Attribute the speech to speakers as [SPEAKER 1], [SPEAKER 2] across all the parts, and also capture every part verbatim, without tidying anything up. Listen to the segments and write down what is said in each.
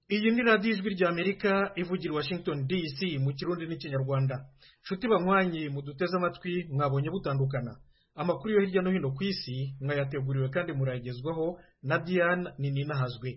[SPEAKER 1] Iyi ni radiyo ijwi ry'Amerika ivugira i Washington D C mu kirundi n'ikinyarwanda. Nshuti banywanyi muduteze amatwi mwabonye butandukana. Amakuru yo hirya no hino ku isi mwayateguriwe kandi murayagezwaho na Diane Nininahazwe.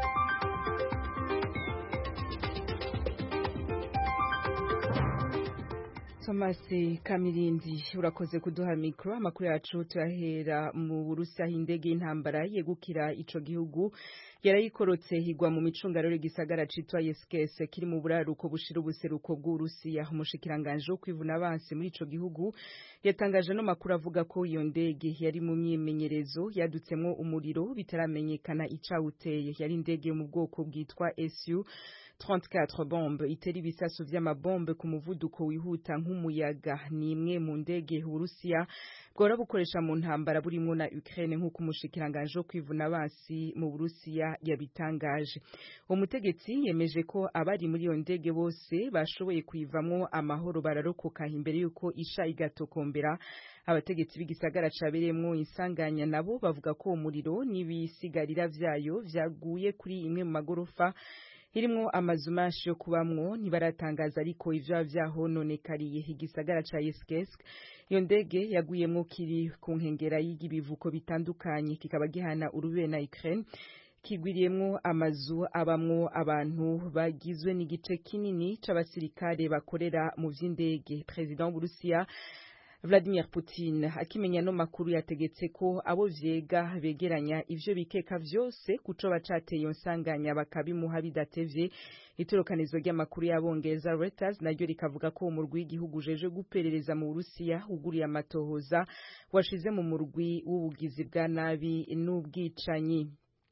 [SPEAKER 2] Thomas Kamirindi urakoze kuduha mikro. Amakuru yacu turahera mu Burusiya, indege y'intambara yegukira ico gihugu yarayikorotse higwa mu micungararo gisagara citwa Yeskes kiri mu buraruko bushira ubuseruko bw'Urusiya. Umushikiranganje wo kwivuna abansi muri ico gihugu yatangaje no makuru avuga ko iyo ndege yari mu myimenyerezo yadutsemwo umuriro bitaramenyekana icawuteye. Yari indege yo mu bwoko bwitwa S U trente-quatre bombe itera ibisasu vy'amabombe ku muvuduko wihuta nk'umuyaga. Ni imwe mu ndege Uburusiya bwora bukoresha mu ntambara burimwo na Ukraine nk'uko umushikiranganje wo kwivuna abansi mu Burusiya yabitangaje. Umutegetsi yemeje ko abari muri iyo ndege bose bashoboye kuivamwo amahoro bararokoka imbere yuko isha igatokombera. Abategetsi b'igisagara cabereyemwo insanganya nabo bavuga ko umuriro n'ibisigarira vyayo vyaguye kuri imwe mu magorofa irimwo amazu menshi yo kubamwo. Ntibaratangaza ariko ivyo vyahononekariye igisagara ca Yeskes. Iyo ndege yaguyemwo kiri ku nkengera y'ibivuko bitandukanye, kikaba gihana urubibe na Ukraine, kigwiriyemwo amazu abamwo abantu bagizwe n'igice kinini c'abasirikare bakorera mu vy'indege. President w'Uburusiya Vladimir Putin akimenya no makuru yategetse ko abo vyega begeranya ivyo bikeka vyose kuco bacateye iyo nsanganya bakabimuha bidatevye. Itorokanizo ry'amakuru y'abongereza Reuters naryo rikavuga ko umurwi w'igihugu jeje guperereza mu Burusiya uguriye amatohoza washize mu murwi w'ubugizi bwa nabi n'ubwicanyi.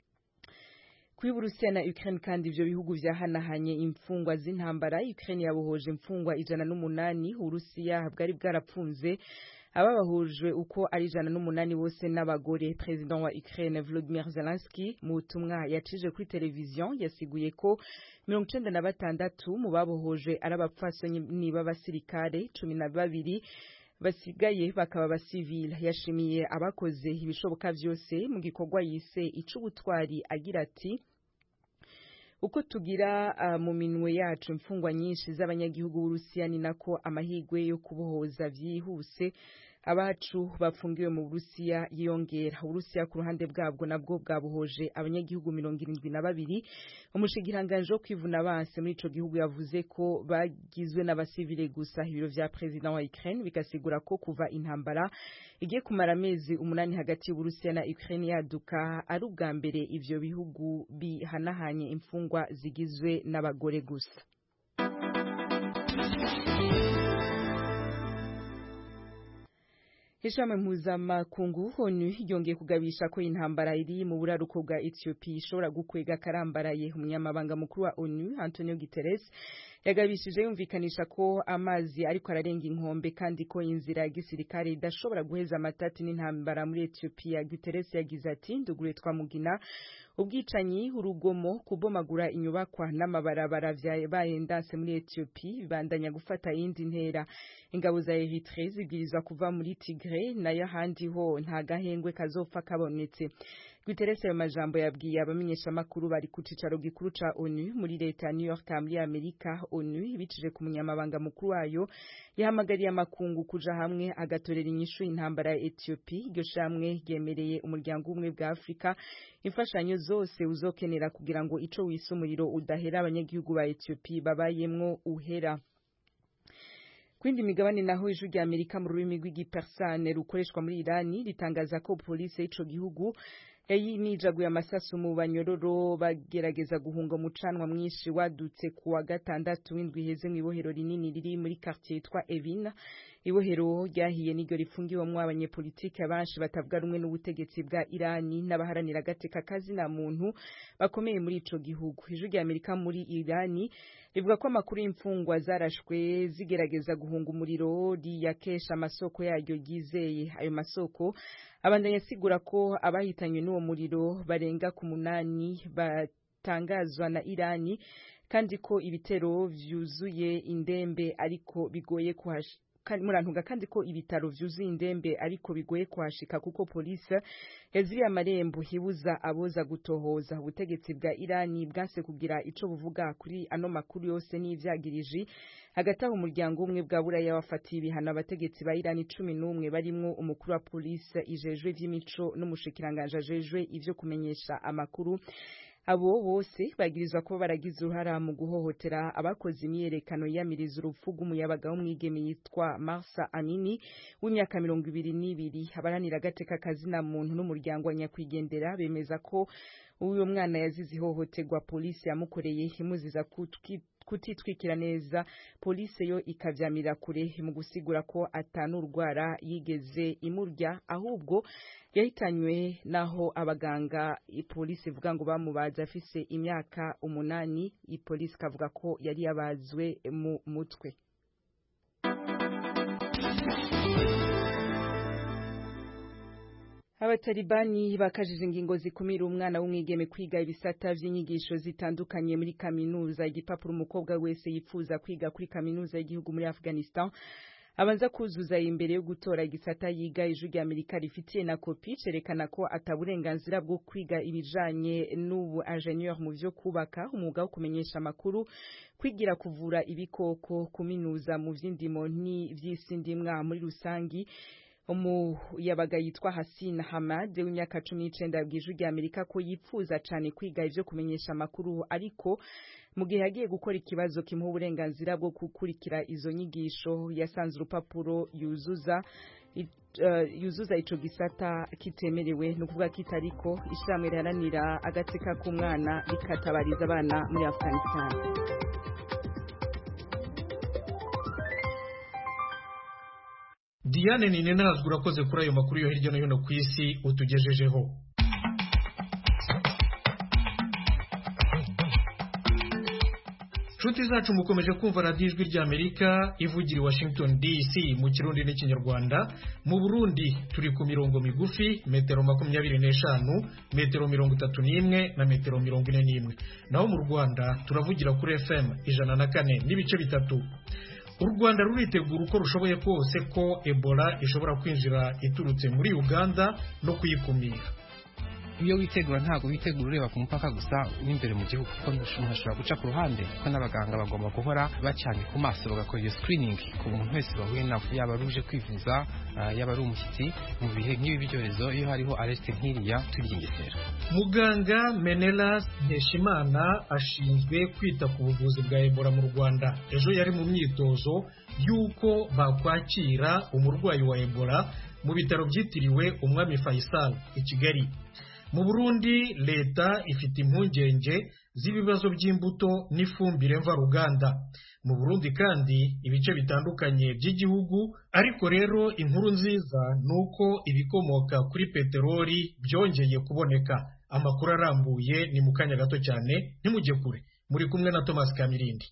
[SPEAKER 2] Kuri Burusiya na Ukraine kandi ivyo bihugu vyahanahanye imfungwa z'intambara. Ukraine yabohoje imfungwa ijana n'umunani, Urusiya bwari bwarapfunze ababahujwe uko ari ijana n'umunani bose n'abagore. President wa Ukraine Volodymyr Zelensky mu butumwa yacije kuri televizion yasiguye ko mirongo icenda na batandatu mu babohoje ari abapfasoni b'abasirikare, cumi na babiri basigaye bakaba basivile. Yashimiye abakoze ibishoboka vyose mu gikorwa yise ic'ubutwari agira ati: uko tugira uh, mu minwe yacu imfungwa nyinshi z'abanyagihugu b'Urusiya ni nako amahigwe yo kubohoza vyihuse abacu bafungiwe mu Burusiya yiyongera. Uburusiya ku ruhande bwabwo nabwo bwabohoje abanyagihugu mirongo irindwi na babiri. Umushikiranganje wo kwivuna abansi muri ico gihugu yavuze ko bagizwe n'abasivile gusa. Ibiro vya President wa Ukraine bikasigura ko kuva intambara igiye kumara amezi umunani hagati y'Uburusiya na Ukraine yaduka ari ubwa mbere ivyo bihugu bihanahanye imfungwa zigizwe n'abagore gusa. Ishami mpuzamakungu ONU yongeye kugabisha ko intambara iri mu buraruko bwa Ethiopia ishobora gukwega karambaraye. Umunyamabanga mukuru wa ONU Antonio Guterres yagabishije yumvikanisha ko amazi ariko ararenga inkombe kandi ko inzira ya gisirikare idashobora guheza amatati n'intambara muri Ethiopia. Guterres yagize ati: ndugure twamugina ubwicanyi, urugomo, kubomagura inyubakwa n'amabarabara vyabaye ndanse muri Ethiopia bibandanya gufata yindi ntera. Ingabo za Eritrea zibwirizwa kuva muri Tigray nayo handi ho nta gahengwe kazopfa kabonetse. Guterres ayo majambo yabwiye abamenyesha makuru bari ku cicaro gikuru ca ONU muri leta ya New York muri Amerika. ONU ibicije ku munyamabanga mukuru wayo yahamagariye amakungu kuja hamwe agatorera inyishu intambara ya Ethiopia. Iryo shamwe ryemereye umuryango umwe bwa Afrika imfashanyo zose uzokenera kugira ngo ico wisumuriro udahera abanyagihugu ba Ethiopia babayemwo uhera. Kwindi migabane naho ijwi rya Amerika mu rurimi rw'igipersane rukoreshwa muri Irani ritangaza ko police y'ico gihugu yayinijaguye amasasu mu banyororo bagerageza guhunga umucanwa mwinshi wadutse kuwa gatandatu w'indwi heze mu ibohero rinini riri muri quartier yitwa Evin. Ibohero ryahiye n'iryo rifungiwemwo abanyepolitike benshi batavuga rumwe n'ubutegetsi bwa Irani n'abaharanira agateka kazi na muntu bakomeye muri ico gihugu. Ijwi rya Amerika muri Irani rivuga ko amakuru y'imfungwa zarashwe zigerageza guhunga umuriro riyakesha amasoko yaryo yizeye. Ayo masoko abandanya asigura ko abahitanywe n'uwo muriro barenga ku munani batangazwa na Irani kandi ko ibitero vyuzuye indembe ariko bigoye murantunga kandi ko ibitaro vyuzuye indembe ariko bigoye kuhashika kuko police yaziriye amarembo hibuza aboza gutohoza. Ubutegetsi bwa Irani bwanse kugira ico buvuga kuri ano makuru yose n'ivyagiriji. Hagati aho umuryango umwe bwa Buraya wafatiye ibihano abategetsi ba Irani cumi n'umwe barimwo umukuru wa police ijejwe vy'imico n'umushikiranganje ajejwe ivyo kumenyesha amakuru. Abo bose bagirizwa ko baragize uruhara mu guhohotera abakoze imyerekano yamiriza urupfu rw'umuyabaga w'umwigeme yitwa Marsa Amini w'imyaka mirongo ibiri n'ibiri. Abaranira agateka kazina muntu n'umuryango wa nyakwigendera bemeza ko uyu mwana yazize ihohoterwa polisi yamukoreye imuziza kutitwikira neza, polisi yo ikavyamira kure mu gusigura ko atanurwara yigeze imurya ahubwo yahitanywe naho abaganga. Polisi ivuga ngo bamubaza afise imyaka umunani, ipolisi kavuga ko yari yabazwe mu mutwe. Abatalibani bakajije ingingo zikumira umwana w'umwigeme kwiga ibisata vy'inyigisho zitandukanye muri kaminuza. Igipapuro umukobwa wese yifuza kwiga kuri kaminuza y'igihugu muri Afghanistan abanza kuzuza imbere yo gutora igisata yiga. Ijwi rya Amerika rifitiye na kopi cerekana ko ataburenganzira bwo kwiga ibijanye n'ubu ingenieur mu vyo kubaka, umwuga wo kumenyesha amakuru, kwigira kuvura ibikoko, kuminuza mu vy'indimo ni vy'isi ndimwa muri rusangi. Umu yabaga yitwa Hasina Hamad w'imyaka cumi n'icenda yabwije rya Amerika ko yipfuza cyane kwiga ivyo kumenyesha amakuru, ariko mu gihe yagiye gukora ikibazo kimuha uburenganzira bwo gukurikira izo nyigisho yasanze urupapuro yuzuza uh, yuzuza ico gisata kitemerewe, no kuvuga kitariko. Ishamwe riharanira agateka k'umwana rikatabariza abana muri Afghanistan.
[SPEAKER 1] Diane Ninenazwe urakoze kuri ayo makuru yo hirya no hino ku isi utugejejeho. Nshuti zacu mukomeje kumva radiyo Ijwi rya Amerika ivugira i Washington D C mu Kirundi n'Ikinyarwanda. Mu Burundi turi ku mirongo migufi metero makumyabiri n'eshanu, metero mirongo itatu n'imwe na metero mirongo ine n'imwe. Naho mu Rwanda turavugira kuri F M ijana na kane n'ibice bitatu. U Rwanda ruritegura uko rushoboye kose ko Ebola ishobora kwinjira iturutse muri Uganda no kuyikumira.
[SPEAKER 3] Iyo witegura ntago witegura ureba ku mupaka gusa n'imbere mu gihugu, kuko umuntu ashobora guca ku ruhande, kuko n'abaganga bagomba guhora bacanye ku maso bagakora iyo screening ku muntu wese bahuye nabo, yaba ruje kwivuza uh, yaba ari umushyitsi mu bihe nk'ibi byorezo. Iyo hariho alerte nk'iriya turyingesera.
[SPEAKER 1] Muganga Menelas Nkeshimana ashinzwe kwita ku buvuzi bwa Ebola mu Rwanda ejo yari mu myitozo y'uko bakwakira umurwayi wa Ebola mu bitaro byitiriwe Umwami Faisal i Kigali. Mu Burundi leta ifite impungenge z'ibibazo by'imbuto n'ifumbire mvaruganda. Mu Burundi kandi ibice bitandukanye by'igihugu, ariko rero inkuru nziza nuko ibikomoka kuri peteroli byongeye kuboneka. Amakuru arambuye ni mu kanya gato cyane, ntimujye kure. Muri kumwe na Thomas Kamirindi.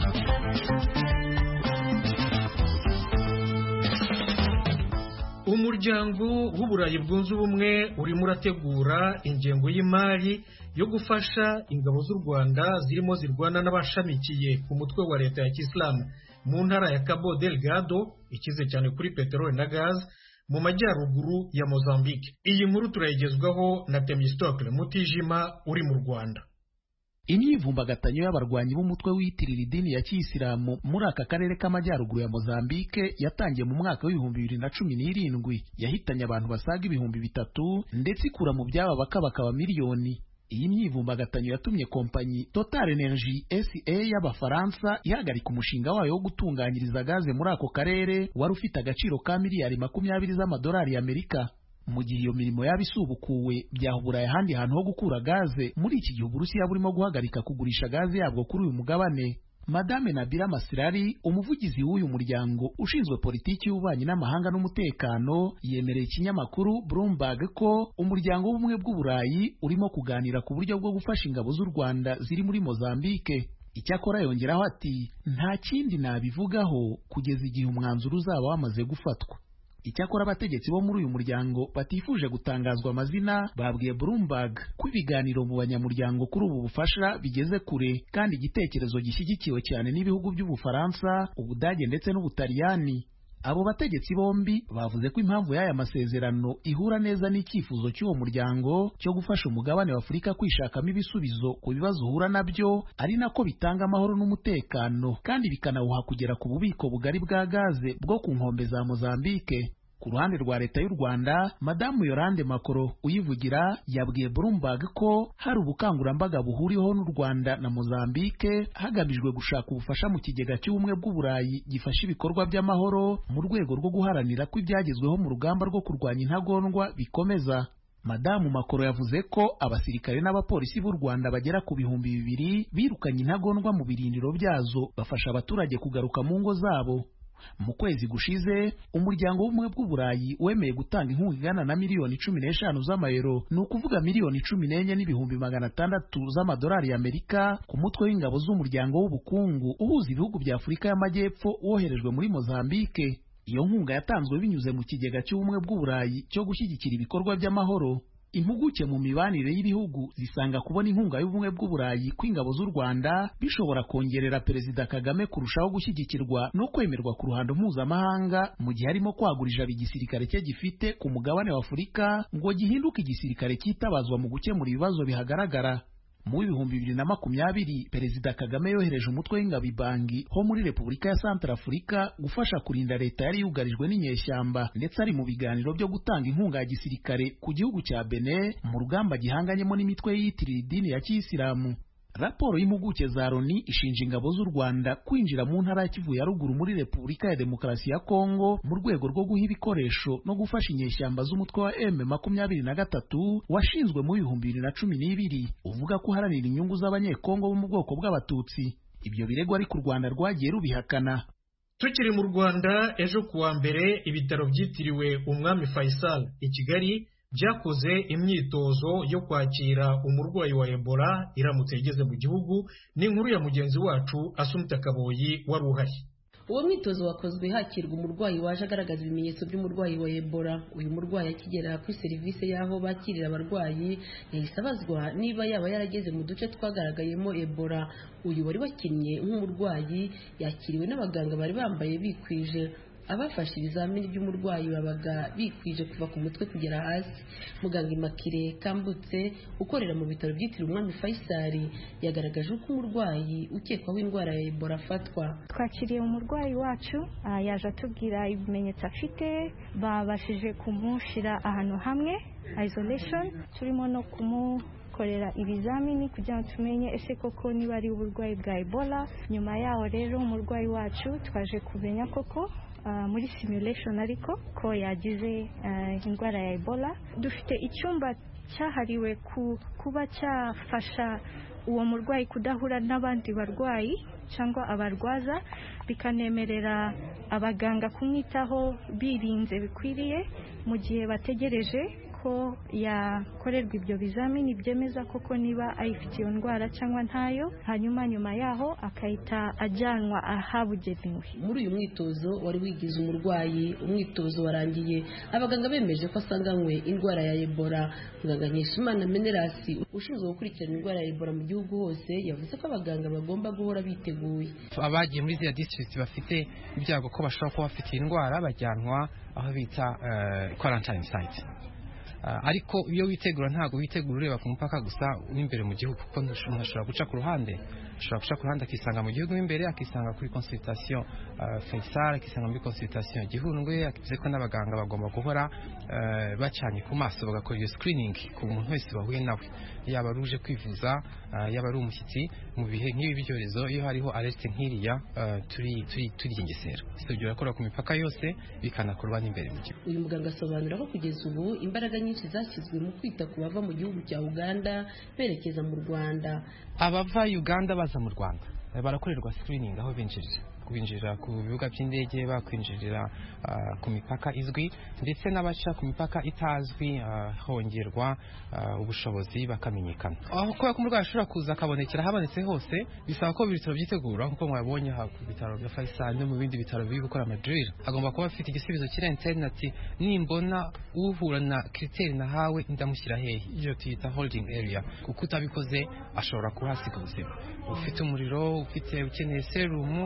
[SPEAKER 1] Umuryango w'Uburayi bwunze ubumwe urimo urategura ingengo y'imari yo gufasha ingabo z'u Rwanda zirimo zirwana n'abashamikiye ku mutwe wa leta ya Kisilamu mu ntara ya Cabo Delgado, ikize cyane kuri peteroli na gaz mu majyaruguru ya Mozambique. Iyi nkuru turayigezwaho na Temistocle Mutijima uri mu Rwanda.
[SPEAKER 4] Imyivumbagatanyo y'abarwanyi b'umutwe wiyitirira idini ya Kiyisilamu muri aka karere k'amajyaruguru ya Mozambique yatangiye mu mwaka w'ibihumbi bibiri na cumi n'irindwi, yahitanye abantu basaga ibihumbi bitatu ndetse ikura mu byaba bakabakaba miliyoni. Iyi myivumbagatanyo yatumye kompanyi Total Energy S A y'Abafaransa ihagarika umushinga wayo wo gutunganyiriza gaze muri ako karere wari ufite agaciro ka miliyari makumyabiri z'amadolari y'Amerika. Mu gihe iyo mirimo yaba isubukuwe, byahuburaye ahandi hantu ho gukura gaze muri iki gihe Uburusiya burimo guhagarika kugurisha gaze yabwo kuri uyu mugabane. Madame Nabila Masirari, umuvugizi w'uyu muryango ushinzwe politiki y'ububanyi n'amahanga n'umutekano, yemereye ikinyamakuru Bloomberg ko umuryango w'ubumwe bw'Uburayi urimo kuganira ku buryo bwo gufasha ingabo z'u Rwanda ziri muri Mozambique. Icyakora yongeraho ati, nta kindi nabivugaho kugeza igihe umwanzuro uzaba wamaze gufatwa. Icyakora abategetsi bo muri uyu muryango batifuje gutangazwa amazina babwiye Bloomberg ko ibiganiro mu banyamuryango kuri ubu bufasha bigeze kure, kandi igitekerezo gishyigikiwe cyane n'ibihugu by'Ubufaransa, Ubudage ndetse n'Ubutaliyani. Abo bategetsi bombi bavuze ko impamvu y'aya masezerano ihura neza n'icyifuzo cy'uwo muryango cyo gufasha umugabane wa Afurika kwishakamo ibisubizo ku bibazo uhura nabyo, ari nako bitanga amahoro n'umutekano kandi bikanawuha kugera ku bubiko bugari bwa gaze bwo ku nkombe za Mozambique. Ku ruhande rwa leta y'u Rwanda, Madamu Yolande Makoro uyivugira yabwiye Bloomberg ko hari ubukangurambaga buhuriweho n'u Rwanda na Mozambique hagamijwe gushaka ubufasha mu kigega cy'ubumwe bw'Uburayi gifasha ibikorwa by'amahoro mu rwego rwo guharanira ko ibyagezweho mu rugamba rwo kurwanya intagondwa bikomeza. Madamu Makoro yavuze ko abasirikare n'abapolisi b'u Rwanda bagera ku bihumbi bibiri birukanye intagondwa mu birindiro byazo bafasha abaturage kugaruka mu ngo zabo. Mu kwezi gushize umuryango w'ubumwe bw'Uburayi wemeye gutanga inkunga ingana na miliyoni cumi n'eshanu z'amayero, ni ukuvuga miliyoni cumi n'enye n'ibihumbi magana atandatu z'amadolari y'Amerika ku mutwe w'ingabo z'umuryango w'ubukungu uhuza ibihugu bya Afurika y'Amajyepfo woherejwe muri Mozambique. Iyo nkunga yatanzwe binyuze mu kigega cy'ubumwe bw'Uburayi cyo gushyigikira ibikorwa by'amahoro. Impuguke mu mibanire y'ibihugu zisanga kubona inkunga y'ubumwe bw'Uburayi kw'ingabo z'u Rwanda bishobora kongerera Perezida Kagame kurushaho gushyigikirwa no kwemerwa ku ruhando mpuzamahanga mu gihe arimo kwagura ijabo igisirikare cye gifite ku mugabane wa Afurika ngo gihinduke igisirikare cyitabazwa mu gukemura ibibazo bihagaragara. Mu bihumbi bibiri na makumyabiri Perezida Kagame yohereje umutwe w'ingabo Ibangi ho muri Repubulika ya Centrafrica gufasha kurinda leta yari yugarijwe n'inyeshyamba, ndetse ari mu biganiro byo gutanga inkunga ya gisirikare ku gihugu cya Benin mu rugamba gihanganyemo n'imitwe yiyitirira idini ya Kiyisilamu. Raporo y'impuguke za Loni ishinja ingabo z'u Rwanda kwinjira mu ntara ya Kivu ya ruguru muri Repubulika ya Demokarasi ya Kongo mu rwego rwo guha ibikoresho no gufasha inyeshyamba z'umutwe wa M makumyabiri na gatatu washinzwe mu bihumbi bibiri na cumi n'ibiri uvuga ko uharanira inyungu z'abanyekongo bo mu bwoko bw'abatutsi. Ibyo birego ariko u Rwanda rwagiye rubihakana.
[SPEAKER 1] Tukiri mu Rwanda, ejo kuwa mbere ibitaro byitiriwe Umwami Faisal i Kigali byakoze imyitozo yo kwakira umurwayi wa Ebola iramutse igeze mu gihugu. Ni inkuru ya mugenzi wacu Asumta Kaboyi wari uhari.
[SPEAKER 5] Uwo mwitozo wakozwe hakirwa umurwayi waje agaragaza ibimenyetso by'umurwayi wa Ebola. Uyu murwayi akigera kuri serivisi y'aho bakirira abarwayi yahise abazwa niba yaba yarageze mu duce twagaragayemo Ebola. Uyu wari wakinnye nk'umurwayi yakiriwe n'abaganga bari bambaye bikwije. Abafashe ibizamini by'umurwayi babaga bikwije kuva ku mutwe kugera hasi. Muganga Imakire Kambutse ukorera mu bitaro byitiriwe Umwami Faisal yagaragaje uko umurwayi ukekwaho indwara ya Ebola afatwa.
[SPEAKER 6] Twakiriye umurwayi wacu uh, yaje atubwira ibimenyetso afite, babashije kumushyira ahantu hamwe isolation, turimo no kumu korera ibizamini kugira ngo tumenye ese koko niba ari uburwayi bwa Ebola. Nyuma yaho rero umurwayi wacu twaje kumenya koko Uh, muri simulation ariko ko yagize uh, indwara ya Ebola. Dufite icyumba cyahariwe ku, kuba cyafasha uwo murwayi kudahura n'abandi barwayi cyangwa abarwaza, bikanemerera abaganga kumwitaho birinze bikwiriye mu gihe bategereje ko yakorerwa ibyo bizamini byemeza koko niba ayifite iyo ndwara cyangwa ntayo, hanyuma nyuma yaho akahita ajyanwa ahabugenewe.
[SPEAKER 5] Muri uyu mwitozo wari wigize umurwayi, umwitozo warangiye abaganga bemeje ko asanganywe indwara ya Ebola. Muganga Nkeshimana Menerasi ushinzwe gukurikirana indwara ya Ebola mu gihugu hose yavuze ko abaganga bagomba guhora biteguye.
[SPEAKER 3] Abagiye muri ziriya district bafite ibyago ko bashobora kuba bafite indwara bajyanwa aho bita uh, quarantine site. Uh, ariko iyo witegura ntago witegura ureba ku mupaka gusa n'imbere mu gihugu, kuko umuntu ashobora guca ku ruhande ashobora guca ku ruhande akisanga mu gihugu imbere, akisanga kuri consultation uh, Faisal, akisanga muri consultation Gihundwe. Akivuze ko n'abaganga bagomba guhora uh, bacanye ku maso bagakora iyo screening ku muntu wese bahuye nawe, yaba ruje kwivuza uh, yaba ari umushyitsi. Mu bihe nk'ibi byorezo iyo hariho alert nk'iriya uh, turi turi turigengesera sibyo yakora ku mipaka yose bikanakorwa n'imbere mu gihugu.
[SPEAKER 5] Uyu muganga asobanura ko kugeza ubu imbaraga nyinshi zashyizwe mu kwita ku bava mu gihugu cya Uganda berekeza mu Rwanda.
[SPEAKER 3] Abava Uganda baza mu Rwanda barakorerwa screening aho binjirira, kubinjirira ku bibuga by'indege, bakwinjirira uh, ku mipaka izwi, ndetse n'abaca ku mipaka itazwi uh, hongerwa uh, ubushobozi bakamenyekana. Aho kuba kumurwayi ashobora kuza akabonekera habonetse hose, bisaba ko ibitaro byitegura nkuko mwabonye ha ku bitaro bya Faisal no mu bindi bitaro biri gukora Madrid. Agomba kuba afite igisubizo kiri internet, nimbona uhura na criteri nahawe ndamushyira hehe, iyo tuyita holding area, kuko utabikoze ashobora kuhasiga ubuzima. Ufite umuriro, ufite ukeneye serumu, ko abantu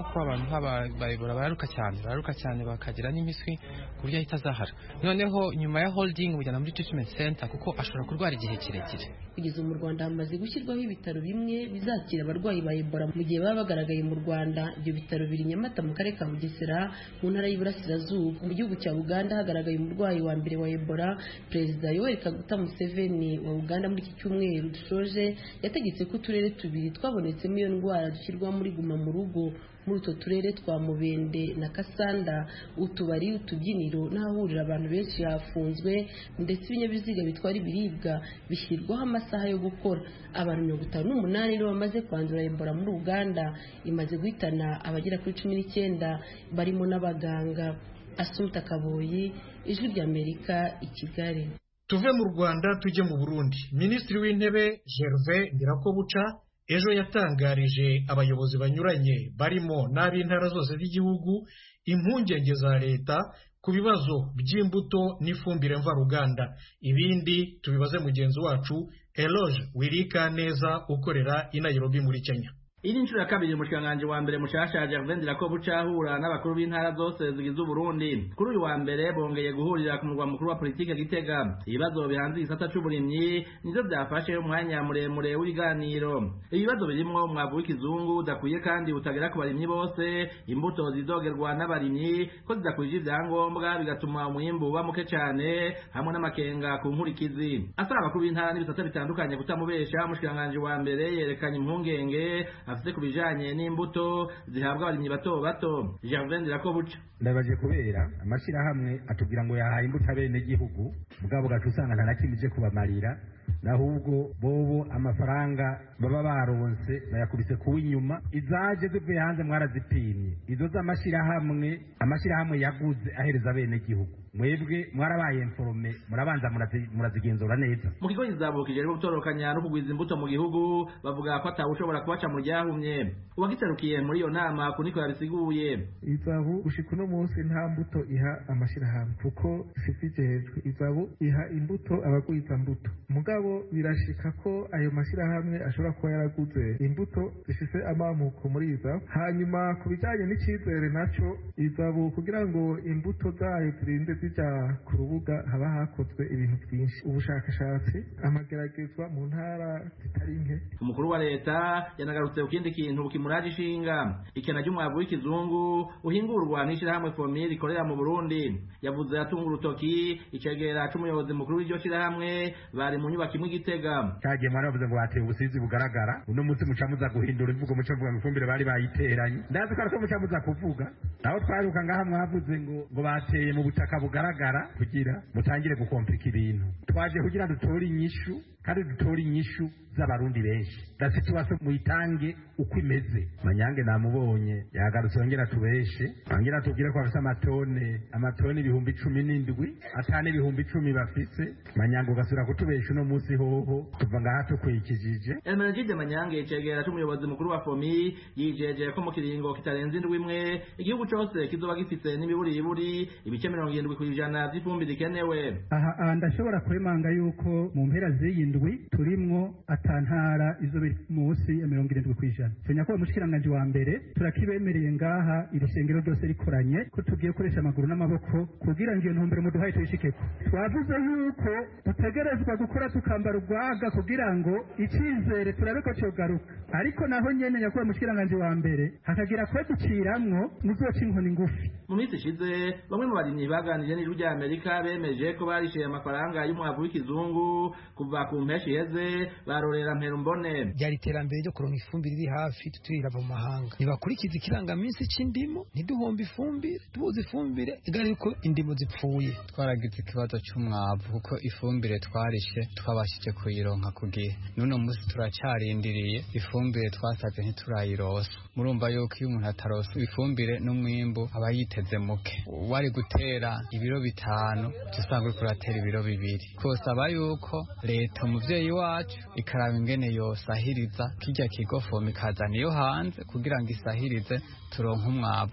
[SPEAKER 3] nk'aba bayibora bararuka cyane bararuka cyane bakagira n'imiswi ku buryo ahita azahara noneho nyuma ya holding bujyana muri treatment center kuko ashobora kurwara igihe kirekire.
[SPEAKER 5] Kugeza mu Rwanda hamaze gushyirwaho ibitaro bimwe bizakira abarwayi ba Ebola mu gihe baba bagaragaye mu Rwanda. Ibyo bitaro biri Nyamata mu karere ka Bugesera mu ntara y'Iburasirazuba. Mu gihugu cya Uganda hagaragaye umurwayi wa mbere wa Ebola. Perezida Yoweri Kaguta Museveni wa Uganda muri iki cyumweru dushoje yategetse ko uturere tubiri twabonetsemo iyo ndwara dushyirwa muri guma mu rugo. Muri utwo turere twa Mubende na Kasanda utubari utubyiniro n'ahahurira abantu benshi hafunzwe ndetse ibinyabiziga bitwara ibiribwa bishyirwaho amasaha yo gukora. Abantu mirongo itanu n'umunani nibo bamaze kwandura Ebola muri Uganda, imaze guhitana abagera kuri cumi n'icyenda barimo n'abaganga. Asumta Kaboyi, Ijwi ry'Amerika, i Kigali.
[SPEAKER 1] Tuve mu Rwanda tujye mu Burundi. Minisitiri w'Intebe Gervais Ndirakobuca ejo yatangarije abayobozi banyuranye barimo n'ab'intara zose z'igihugu impungenge za leta ku bibazo by'imbuto n'ifumbire mvaruganda. Ibindi tubibaze mugenzi wacu Eloge Wirikaneza ukorera i Nairobi muri Kenya.
[SPEAKER 7] Iri nshuro ya kabiri umushikanganje wa mbere mushasha Gervais Ndirakobuca ahura n'abakuru b'intara zose zigize Burundi. Kuri uyu wa mbere bongeye guhurira ku murwa mukuru wa politike Gitega. Ibibazo bihanze igisata c'uburimyi nizo byafashe umwanya muremure w'ibiganiro. Ibibazo birimo umwavu w'ikizungu udakwiye kandi utagera ku barimyi bose, imbuto zidogerwa n'abarimyi ko zidakwije ibyangombwa bigatuma umwimbu uba muke cyane, hamwe n'amakenga ku nkurikizi. Asaba abakuru b'intara n'ibisata bitandukanye kutamubesha. Umushikanganje wa mbere yerekanye impungenge afite kubijanye n'imbuto zihabwa abarimyi bato bato. Gervais Ndirakobuca:
[SPEAKER 8] ndabaje kubera amashirahamwe atubwira ngo yahaye imbuto abene gihugu mugabo gatusanga nta nakimije kubamarira, nahubwo bobo amafaranga baba baronse bayakubise kuwa inyuma. Izaje zivuye hanze mwarazipimye, izo z'amashirahamwe amashirahamwe yaguze ahereza abene gihugu, mwebwe mwarabaye informe murabanza murazigenzura neza.
[SPEAKER 7] Mu kigo izabukije rero gutorokanya no kugwiza imbuto mu gihugu bavuga ko atawushobora kubaca mu ryahumye. Ubagitarukiye muri iyo nama kuniko yabisiguye.
[SPEAKER 9] Izabu ushika no munsi nta mbuto iha amashirahamwe kuko sifije hejwe. Izabu iha imbuto abagwiza mbuto, mugabo birashika ko ayo mashirahamwe ashobora kuba yaraguze imbuto zifise amamuko muri izabu. Hanyuma ku bijanye n'icizere naco, izabu kugira ngo imbuto zayo zirinde zija ku rubuga haba hakozwe ibintu byinshi, ubushakashatsi, amageragezwa mu ntara zitari nke.
[SPEAKER 7] Umukuru wa leta yanagarutse ku kindi kintu kimuraje ishinga, ikena ry'umwavu w'ikizungu uhingurwa n'ishirahamwe Fomil rikorera mu Burundi. Yavuze yatunga urutoki icegera c'umuyobozi mukuru w'iryo shirahamwe bari mu nyubako imwe Gitega.
[SPEAKER 8] Cyagiye mwana bavuze ngo bateye ubusizi bugaragara, uno munsi mucamuza guhindura imvugo muco mvuga ngo ifumbire bari bayiteranye. Ndazi ko ariko mucamuza kuvuga naho twaruka ngaha mwavuze ngo ngo bateye mu butaka bugaragara kugira mutangire gukomplika ibintu. Twaje kugira dutore inyishu kandi dutore inyishu z'abarundi benshi. Dasi tubaso muyitange uko imeze. Manyange namubonye yagarutse yongera tubeshe, angira tubwire ko afite amatone amatone ibihumbi cumi n'indwi atane ibihumbi cumi bafise. Manyange ugasura kutubesha uno munsi hoho tuva ngaha tukwikijije.
[SPEAKER 7] Emergide Manyange cegera c'umuyobozi mukuru wa Fomi yijeje ko mu kiringo kitarenze indwi imwe igihugu cyose kizoba gifite n'imiburi iburi ibice mirongo irindwi kw'ijana by'ifumbire ikenewe.
[SPEAKER 9] Aha ndashobora kwemanga yuko mu mpera z'iyi ndwi turimwo atantara izo munsi ya mirongo irindwi kw'ijana. Senya ko umushikiranganje wa mbere turakibemereye ngaha irishengero ryose rikoranye ko tugiye koresha amaguru n'amaboko kugira ngo iyo ntumbero muduhaye tuyishikeko. Twavuze yuko dutegerezwa gukora tukambara urwaga kugira ngo icizere turabe ko cyogaruka, ariko naho nyene nyakubahwa umushikiranganje wa mbere hakagira kwe duciramwo muzoca inkoni ngufi.
[SPEAKER 7] Mu minsi ishize bamwe mu barimyi baganiriye n'ijwi rya Amerika bemeje ko barishyuye amafaranga y'umwavu w'ikizungu kuva ku mpeshi heze barorera Mperumbone.
[SPEAKER 10] Byari iterambere ryo kuronka ifumbire iri hafi tutirira mu mahanga. Nibakurikiza ikirangaminsi c'indimo ntiduhomba ifumbire, tubuze ifumbire igari yuko indimo zipfuye.
[SPEAKER 11] Twaragize ikibazo c'umwavu kuko ifumbire twarishe twabashije kuyironka kugihe. None musi turacarindiriye ifumbire twasaze ntiturayirosa. Murumva yuko iyo umuntu atarosa ifumbire n'umwimbu aba yiteze muke. Wari gutera ibiro bitanu dusanga uriko uratera ibiro bibiri. Kosaba yuko leta umuvyeyi wacu ikaraba ingene yosahiriza kirya kigo Fomi ikazana iyo hanze kugira ngo isahirize turonke umwavu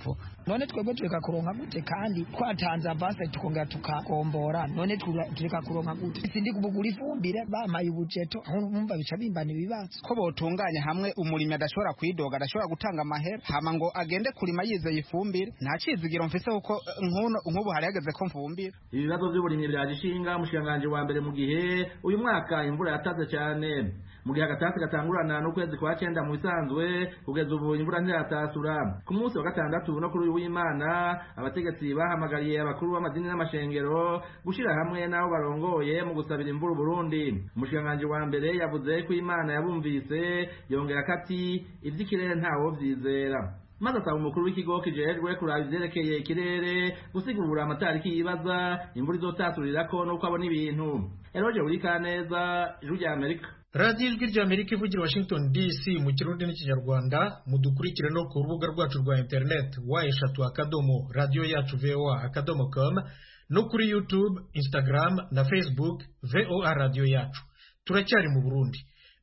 [SPEAKER 10] none twebwe tureka kuronka gute kandi twatanze avance tukongera tukagombora none tureka kuronka gute sindi kubugura ifumbire bamaye ubujeto umva bica bimbana ibibazo
[SPEAKER 12] ko botunganya hamwe umurimi adashobora kwidoga adashobora gutanga amahera hama ngo agende kurima yizeye ifumbire nta cizigiro mfise kuko nkuno nk'ubu hari hageze ko mfumbira.
[SPEAKER 7] Ibibazo by'uburimyi byagishinga mushikanganje wa mbere mu gihe uyu mwaka imvura yataze cyane mu gihe agatasi gatangurana n'ukwezi kwa cyenda mu bisanzwe kugeza ubu imvura ntiratasura. Ku munsi wa gatandatu no kuri uyu w'Imana abategetsi bahamagariye abakuru b'amadini n'amashengero gushira hamwe n'abo barongoye mu gusabira imvura Burundi. Umushikanganje wa mbere yavuze ko Imana yabumvise yongera kati ivy'ikirere ntawo vyizera. Maze asaba umukuru w'ikigo kijejwe kuraba ivyerekeye ikirere gusigura amatariki yibaza imvura izotasurirako n'uko abona ibintu. Eroje Urikaneza, Ijwi rya Amerika.
[SPEAKER 1] Radio Ijwi rya Amerika ivugira Washington D C mu Kirundi n'Ikinyarwanda, mudukurikire no ku rubuga rwacu rwa internet wa eshatu akadomo radio yacu voa akadomo com no kuri YouTube, Instagram na Facebook voa radio yacu. Turacyari mu Burundi.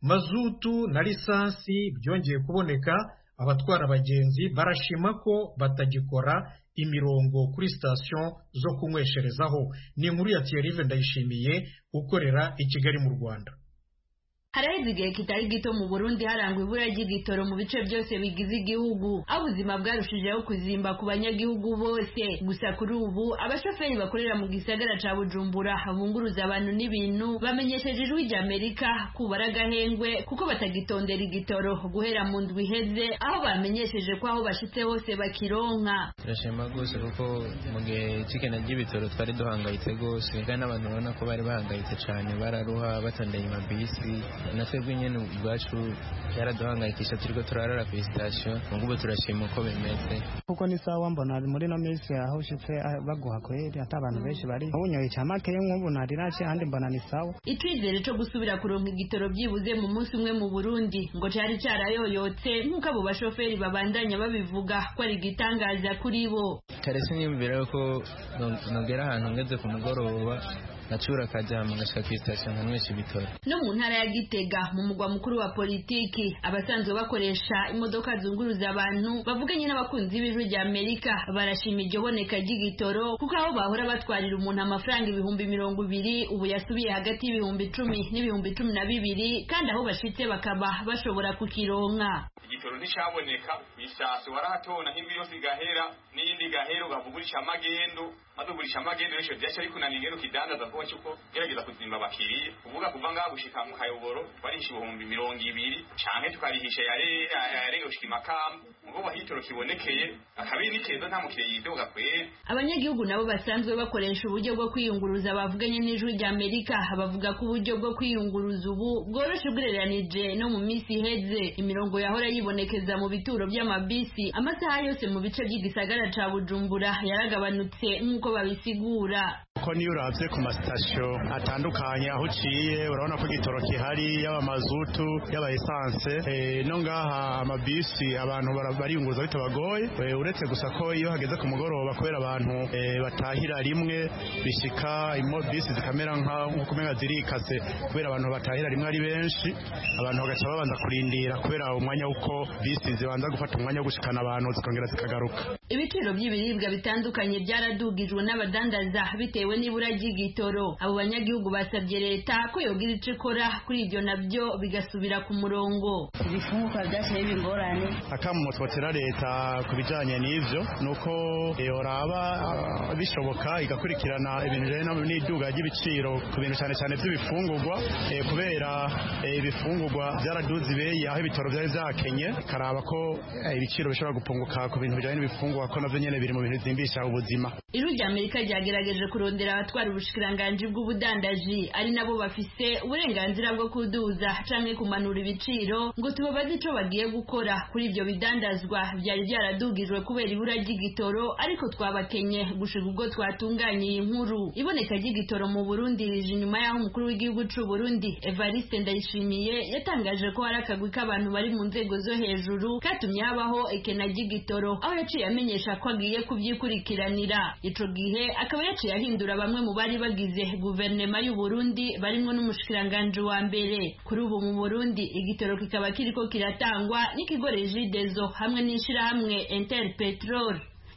[SPEAKER 1] Mazutu na lisansi byongeye kuboneka, abatwara abagenzi barashima ko batagikora imirongo kuri station zo kunywesherezaho. Ni inkuru ya Thierry Ndayishimiye ukorera i Kigali mu Rwanda.
[SPEAKER 13] Haraheze igihe kitari gito mu Burundi harangwa ibura ry'igitoro mu bice byose bigize igihugu, aho ubuzima bwarushijeho kuzimba ku banyagihugu bose. Gusa kuri ubu abashoferi bakorera mu gisagara ca Bujumbura bunguruza abantu n'ibintu bamenyesheje Ijwi rya Amerika kubara gahengwe kuko batagitondera igitoro guhera mu ndwi iheze, aho bamenyesheje ko aho bashitse hose bakironka.
[SPEAKER 14] Turashima gose kuko mu gihe cikena ry'ibitoro twari duhangayitse gose, kandi n'abantu babona ko bari bahangayitse cyane, bararuha batondeye amabisi. Natwebwe nyene ubwacu yaraduhangayikisha, turiko turarara ku station. Ngubu turashima uko bimeze
[SPEAKER 15] kuko ni sawa, mbona muri no minsi aho ushitse baguha kweri ata abantu benshi bari ubunyoye cyamake nk'ubu narirace handi mbona ni sawa.
[SPEAKER 13] Icizere cyo gusubira kuronka igitoro byibuze mu munsi umwe mu Burundi ngo cyari cyarayoyotse nk'uko abo bashoferi babandanya babivuga ko ari gitangaza kuri bo.
[SPEAKER 14] Karese niyumvira ko nogera ahantu ngeze ku mugoroba nachura kajama ngashika ku station nkanywesha ibitoro.
[SPEAKER 13] No mu ntara ya Gitega mu mugwa mukuru wa politiki, abasanzwe bakoresha imodoka zunguruza abantu bavuganye n'abakunzi b'Ijwi rya Amerika barashima iryo boneka ry'igitoro kuko aho bahora batwarira umuntu amafaranga ibihumbi mirongo ibiri ubu yasubiye hagati y'ibihumbi icumi n'ibihumbi cumi na bibiri, kandi aho bashitse bakaba bashobora kukironka.
[SPEAKER 16] Igitoro nticaboneka bisasu warahatona nk'ibyo yose gahera n'iyindi gahero bavugurisha amagendo badugurisha amagendo n'isho byacha ariko naningero kidandaza kuba cyuko gerageza kuzimba bakiriye uvuga kuva ngaho gushika mu Kayoboro barisha ibihumbi mirongo ibiri canke tukarihisha yare yare gushika Makamba ngo bahitoro kibonekeye akabiri keza nta mukire yidoga kwe.
[SPEAKER 13] Abanyagihugu nabo basanzwe bakoresha uburyo bwo kwiyunguruza bavuganye n'Ijwi rya Amerika bavuga ko uburyo bwo kwiyunguruza ubu bworoshe ugereranije no mu minsi iheze. Imirongo yahora yibonekeza mu bituro by'amabisi amasaha yose mu bice by'igisagara ca Bujumbura yaragabanutse nk'uko babisigura.
[SPEAKER 17] Ko niyo uravye ku mastasyo atandukanye aho uciye urabona ko igitoro kihari, yaba mazutu yaba essence e, no ngaha amabisi abantu bariyunguruza bitabagoye, e, uretse gusa ko iyo hageze ku mugoroba kubera abantu e, batahira rimwe bishika imo bisi zikamera nka kumenga zirikase kubera abantu batahira rimwe ari benshi, abantu bagaca babanza kurindira kubera umwanya uko bisi zibanza gufata umwanya wo gushikana abantu zikongera zikagaruka.
[SPEAKER 13] Ibiciro by'ibiribwa bitandukanye byaradugijwe n'abadandaza bitewe n'ibura ry'igitoro. Abo banyagihugu basabye leta ko yogira ico ikora kuri ibyo nabyo bigasubira ku murongo.
[SPEAKER 18] Ibifunguka byashaye bingorane.
[SPEAKER 17] Akamu twotera leta kubijanye n'ivyo nuko yoraba bishoboka igakurikirana ibintu bijanye n'iduga ry'ibiciro ku bintu cyane cyane by'ibifungurwa, e, kubera ibifungurwa e, byaraduze ibeyi aho ibitoro byari byakenye, karaba ko e, ibiciro bishobora gupunguka ku bintu bijanye n'ibifungurwa ko navyo nyene biri mu bintu zimbisha ubuzima.
[SPEAKER 13] Ijwi rya Amerika ryagerageje kurondera abatwara ubushikiranganji bw'ubudandaji ari nabo bafise uburenganzira bwo kuduza canke kumanura ibiciro ngo tubabaze ico bagiye gukora kuri ibyo bidandazwa byari byaradugijwe kubera ibura ry'igitoro, ariko twabakenye gushika ubwo twatunganye iyi nkuru. Iboneka ry'igitoro mu Burundi rije inyuma y'aho umukuru w'igihugu c'u Burundi Evariste Ndayishimiye yatangaje ko hari akagwi k'abantu bari mu nzego zo hejuru katumye habaho ekena ry'igitoro, aho yaciye amenyesha ko agiye kuvyikurikiranira. Ico gihe akaba yaciye ahindura bamwe mu bari bagize guverinoma y'u Burundi barimo n'umushikiranganje wa mbere. Kuri ubu mu Burundi igitoro kikaba kiriko kiratangwa n'ikigo Regideso hamwe n'ishirahamwe Interpetrol.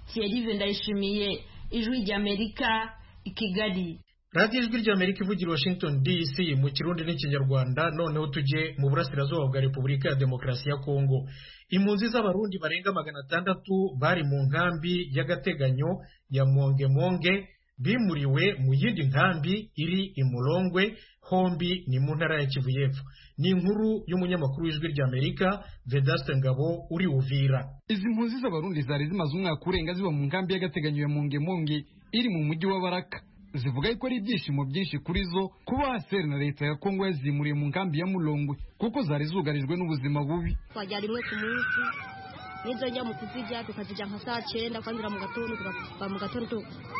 [SPEAKER 13] Thierry Ndayishimiye, Ijwi ry'Amerika, i Kigali.
[SPEAKER 1] radiyo ijwi ry'Amerika ivugira Washington D C mu kirundi n'ikinyarwanda. Noneho tujye mu burasirazuba bwa Repubulika ya Demokarasi ya Kongo. Impunzi z'abarundi barenga magana atandatu bari mu nkambi y'agateganyo ya Mongemonge bimuriwe mu yindi nkambi iri i Mulongwe, hombi ni mu ntara ya Kivu y'Epfo. Ni inkuru y'umunyamakuru w'Ijwi ry'Amerika Vedaste Ngabo uri Uvira.
[SPEAKER 19] Izi mpunzi z'abarundi zari zimaze umwaka urenga ziba mu nkambi y'agateganyo ya Mongemonge iri mu mujyi wa Baraka. Zivuga yuko ari ibyishimo byinshi kuri zo kuba Haseri na leta ya Kongo yazimuriye mu nkambi ya Mulongwe kuko zari zugarijwe n'ubuzima bubi.
[SPEAKER 20] Twajya rimwe ku munsi nizo njya mu kuzijya tukazijya nka saa cyenda kwandira mu gatondo tukava mu gatondo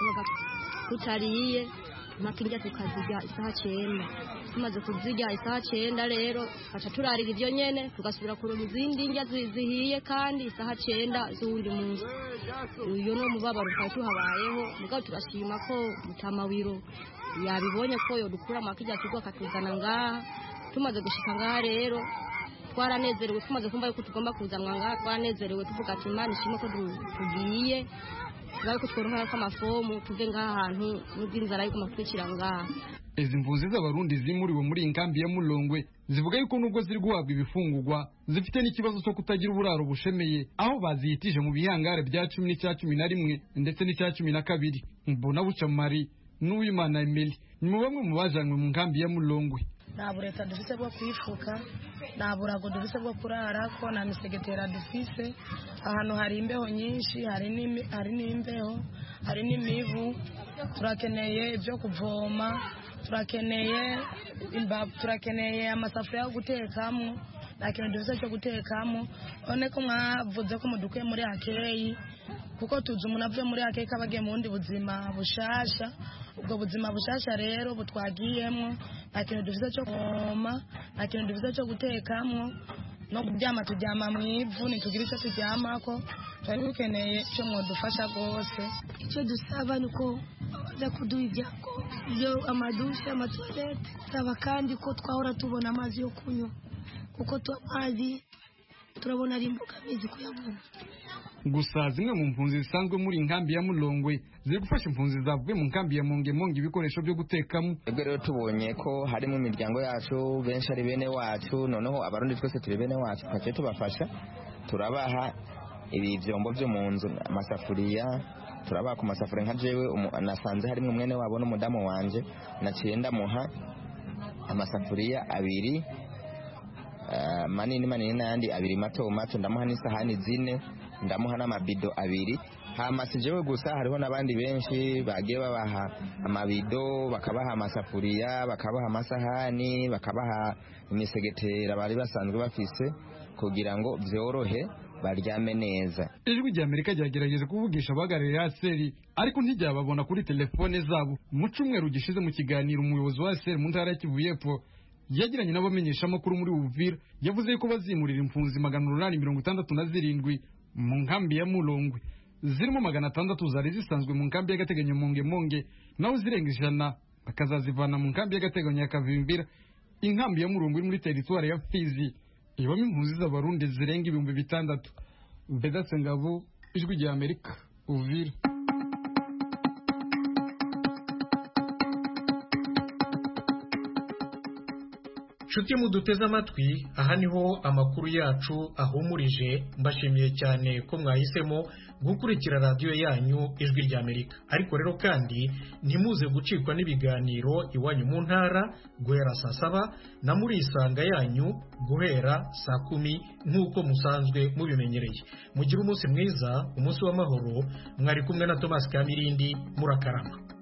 [SPEAKER 20] tutariye makinja tukazijya isaha cyenda. Tumaze kuzijya isaha cyenda rero aca turarira ibyo nyene tugasubira kuroma izindi njya zihiye kandi isaha cyenda z'undi munsi. Uyo no mubabaro twari tuhabayeho mugabo turashima ko mutamawiro yabibonye ko yo dukura makijya kigwa katuzana ngaha. Tumaze gushika ngaha rero twaranezerewe, tumaze kumva yuko tugomba kuzanwa ngaha twaranezerewe tuvuga ati Imana ishimwe ko tugiye ngaho ko tworoha ko amafomu tuve ngaha ahantu n'ubwinzara yuko matwikira ngaha.
[SPEAKER 19] Izi mpunzi z'abarundi zimuriwe muri inkambi ya Mulongwe zivuga yuko nubwo ziri guhabwa ibifungurwa zifite n'ikibazo cyo kutagira uburaro bushemeye, aho bazihitije mu bihangare bya cumi n'icya cumi na rimwe ndetse n'icya cumi na kabiri. Mbona buca Mari n'Uwimana Emily ni bamwe mu bajanywe mu nkambi ya Mulongwe.
[SPEAKER 21] Nta bureta dufise bwo kwifuka, nta burago dufise bwo kurara ko na misegetera dufise. Ahantu hari imbeho nyinshi, hari n'imi hari n'imbeho, hari n'imivu. Turakeneye ibyo kuvoma, turakeneye imbavu, turakeneye amasafuriya yo gutekamo, nta kintu dufise cyo gutekamo. None ko mwavuze ko mudukuye muri akeyi kuko tuzi umuntu avuye muri akeyi kabagiye mu bundi buzima bushasha. Ubwo buzima bushasha rero butwagiyemo nta kintu dufise cyo kuvoma, nta kintu dufise cyo gutekamo, no kuryama turyama mu ivu ntitugira icyo turyamako. Twari dukeneye cyo mwodufasha rwose.
[SPEAKER 22] Icyo dusaba ni uko baza kuduha ibyako ibyo amadushe amatoilette, saba kandi ko twahora tubona amazi yo kunywa kuko amazi turabona ari imbogamizi kuyabona.
[SPEAKER 19] Gusa zimwe mu mpunzi zisanzwe muri inkambi ya Mulongwe ziri gufasha impunzi zavuye mu nkambi ya Mongemonge ibikoresho byo gutekamo.
[SPEAKER 23] Ebwe rero tubonye ko harimo imiryango yacu benshi ari bene wacu, noneho abarundi twese turi bene wacu, twaje tubafasha turabaha ibi byombo byo mu nzu, amasafuriya turabaha ku masafuriya. Nka jewe nasanze harimo mwene wabo n'umudamu wanje, naciye ndamuha amasafuriya abiri uh, manini manini n'ayandi abiri mato mato, ndamuha n'isahani zine, ndamuha n'amabido abiri. Hama sijewe gusa hariho n'abandi benshi bagiye babaha amabido, bakabaha amasafuriya, bakabaha amasahani, bakabaha imisegetera bari basanzwe bafise kugira ngo byorohe baryame neza.
[SPEAKER 19] Ijwi ry'Amerika ryagerageje kuvugisha abahagarariye Haseri ariko ntiryababona kuri telefone zabo. Mu cyumweru gishize mu kiganiro umuyobozi wa Haseri mu ntara ya Kivu y'Epfo yagiranye n'abamenyesha makuru muri Uvira yavuze yuko bazimurira impunzi magana umunani mirongo itandatu na zirindwi mu nkambi ya Mulongwe, zirimo magana atandatu zari zisanzwe mu nkambi y'agateganyo Mongemonge, naho zirenga ijana bakazazivana mu nkambi y'agateganyo ya Kavimbira. Inkambi ya Mulongwe muri teritwari ya Fizi ibamo impunzi z'abarundi zirenga ibihumbi bitandatu. Vedaste Ngabo, Ijwi ry'Amerika, Uvira.
[SPEAKER 1] Nshuti muduteze amatwi, aha niho amakuru yacu ahumurije. Mbashimiye cyane ko mwahisemo gukurikira radiyo yanyu Ijwi ry'Amerika. Ariko rero kandi ntimuze gucikwa n'ibiganiro iwanyu mu ntara guhera saa saba na muri isanga yanyu guhera saa kumi nk'uko musanzwe mubimenyereye. Mugire umunsi mwiza, umunsi w'amahoro. Mwari kumwe na Thomas Kamirindi, murakarama.